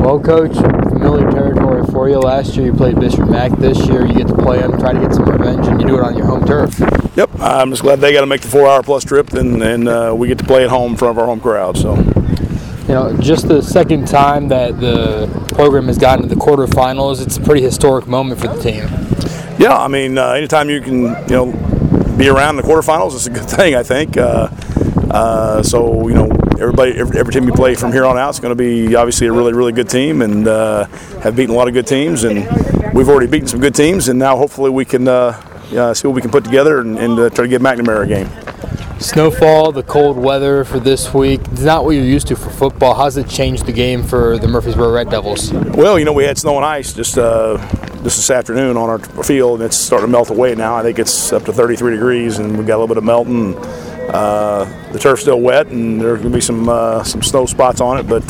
Well, Coach, familiar territory for you. Last year you played Bishop Mack. This year you get to play them, try to get some revenge, and you do it on your home turf. Yep, I'm just glad they got to make the 4-hour-plus trip, and we get to play at home in front of our home crowd. So, just the second time that the program has gotten to the quarterfinals, it's a pretty historic moment for the team. Yeah, I mean, anytime you can, be around the quarterfinals, it's a good thing, I think. Every team we play from here on out is going to be obviously a really, really good team, and have beaten a lot of good teams, and we've already beaten some good teams, and now hopefully we can see what we can put together and try to give McNamara a game. Snowfall, the cold weather for this week, it's not what you're used to for football. How's it changed the game for the Murfreesboro Red Devils? Well, we had snow and ice just this afternoon on our field, and it's starting to melt away now. I think it's up to 33 degrees, and we've got a little bit of melting. The turf's still wet, and there's going to be some snow spots on it, but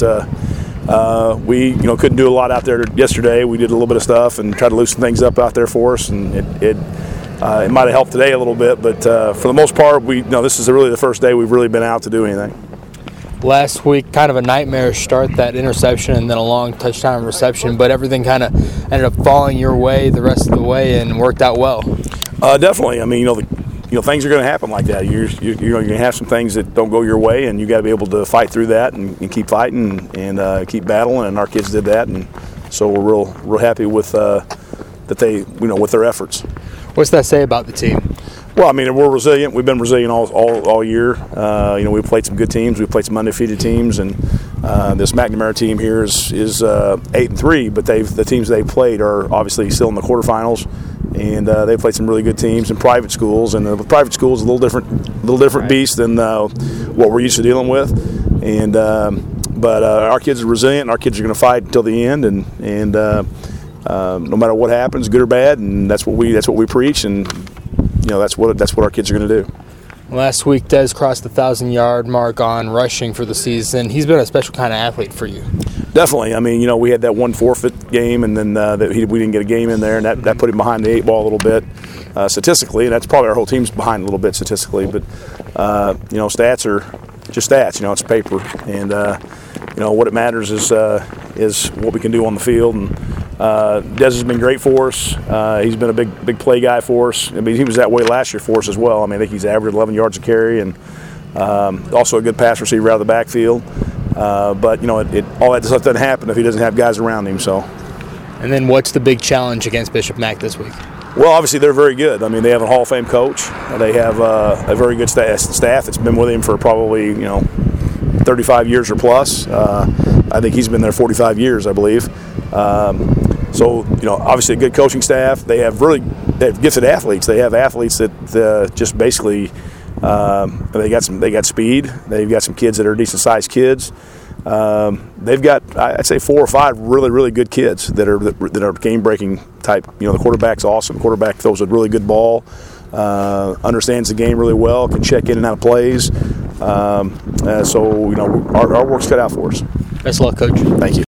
we couldn't do a lot out there yesterday. We did a little bit of stuff and tried to loosen things up out there for us, and it might have helped today a little bit, but for the most part, this is really the first day we've really been out to do anything. Last week, kind of a nightmarish start, that interception and then a long touchdown reception, but everything kind of ended up falling your way the rest of the way and worked out well. Definitely. I mean, things are going to happen like that. You're going to have some things that don't go your way, and you got to be able to fight through that and keep fighting and keep battling. And our kids did that, and so we're real happy with that they with their efforts. What's that say about the team? Well, I mean, we're resilient. We've been resilient all year. We've played some good teams. We've played some undefeated teams, and this McNamara team here is 8-3. But the teams they played are obviously still in the quarterfinals, and they played some really good teams in private schools. And the private schools is a little different beast than what we're used to dealing with. And but our kids are resilient. Our kids are going to fight until the end, and no matter what happens, good or bad, and that's what we preach, and that's what our kids are going to do. Last week, Des crossed the 1,000-yard mark on rushing for the season. He's been a special kind of athlete for you. Definitely. I mean, we had that one forfeit game, and then we didn't get a game in there, and that put him behind the 8 ball a little bit statistically, and that's probably our whole team's behind a little bit statistically. But stats are just stats. It's paper, and what it matters is what we can do on the field. And Des has been great for us. He's been a big play guy for us. I mean, he was that way last year for us as well. I mean, I think he's averaged 11 yards a carry, and also a good pass receiver out of the backfield. But all that stuff doesn't happen if he doesn't have guys around him. So. And then, what's the big challenge against Bishop Mack this week? Well, obviously they're very good. I mean, they have a Hall of Fame coach. They have a very good staff that's been with him for probably 35 years or plus. I think he's been there 45 years, I believe. So obviously a good coaching staff. They have gifted athletes. They have athletes that just basically they got speed. They've got some kids that are decent sized kids. They've got, I'd say, 4 or 5 really, really good kids that are game breaking type. The quarterback's awesome. The quarterback throws a really good ball, understands the game really well, can check in and out of plays. So our work's cut out for us. Best of luck, Coach. Thank you.